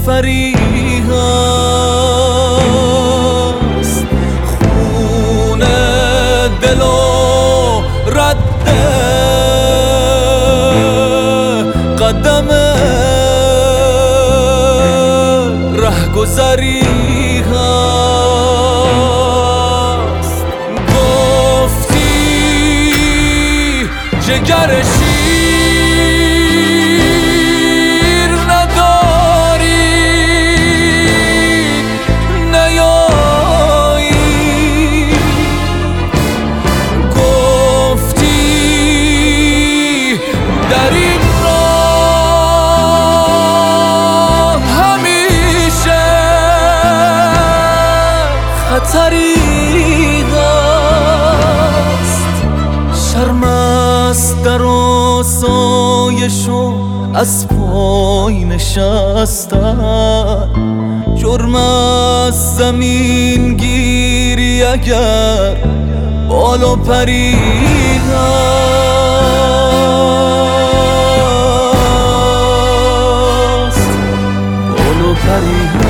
فریح است، خون دل و رد قدم رهگذری است. گفتی جگر شیر نداری نیایی، گفتی در این راه همیشه خطری هست. شرم است در آسایش و از پای نشستن، جرم است زمین گیری اگر بال و پری هست، بال و پری هست.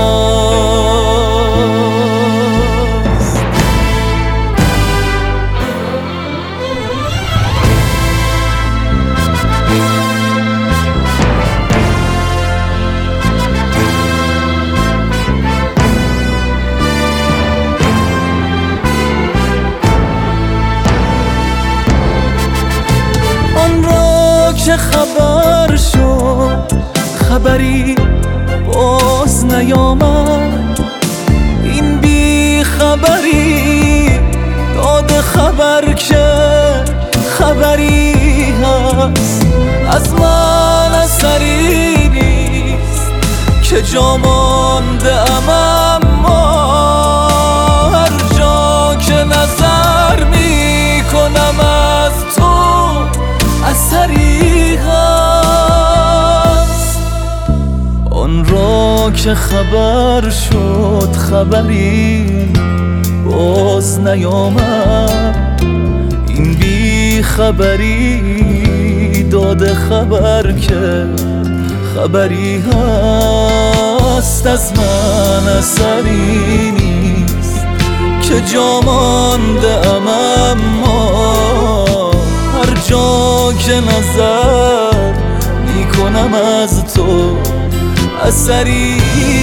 که خبر شد خبری باز نیامد، این بی خبری داد خبر که خبری هست. از من اثری نیست که جا مانده ام، اما هر جا که نظر می کنم از تو اثری هست. آن را که خبر شد خبری باز نیامد، این بی خبری داده خبر که خبری هست. از من اثری نیست که جا مانده ام، اما هر جا که نظر میکنم از تو اثری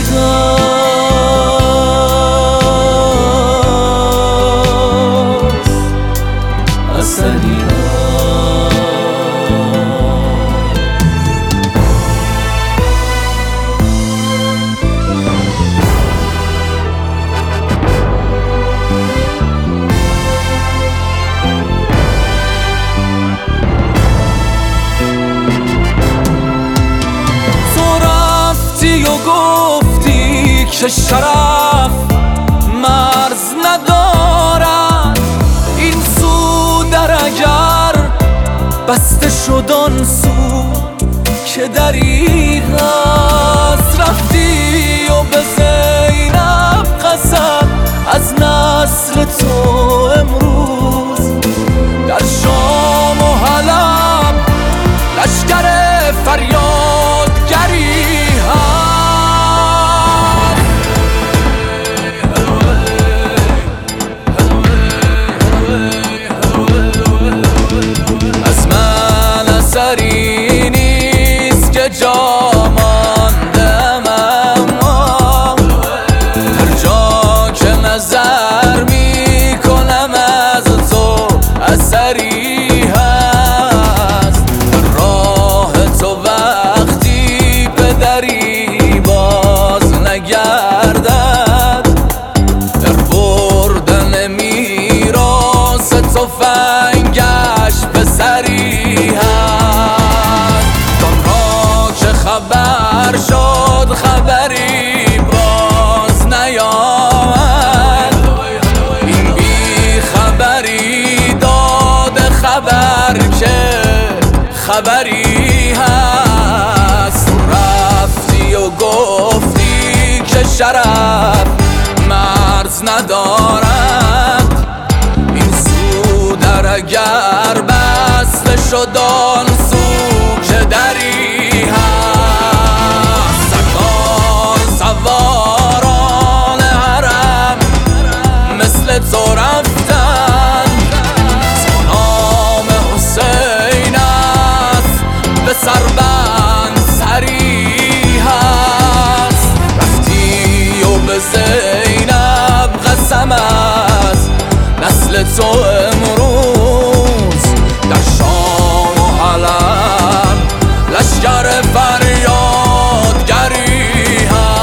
هست، اثری هست. گفتی که شرف مرز ندارد، این سو در اگر بسته شد آن سو که دری هست. رفتی و به زینب قسم از نسل تو امروز در شام و حلب لشکر فریادگری اثری نیست که جا ماندم، اما هر جا که نظر می کنم از تو اثری هست. راه تو وقتی به دری باز نگردد، در بردن میراث تفنگش به سری هست. خبر شد خبری باز نیامد، این بی خبری داد خبر که خبری هست. رفتی و گفتی که شرف مرز ندارد، این سو در اگر بسته شد آن سو که دری هست. زینب قسم است نسل تو امروز در شام و علم لشکر فریادگری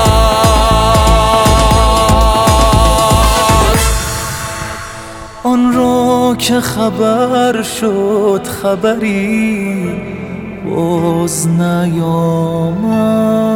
هست. آن را که خبر شد خبری باز نیامد،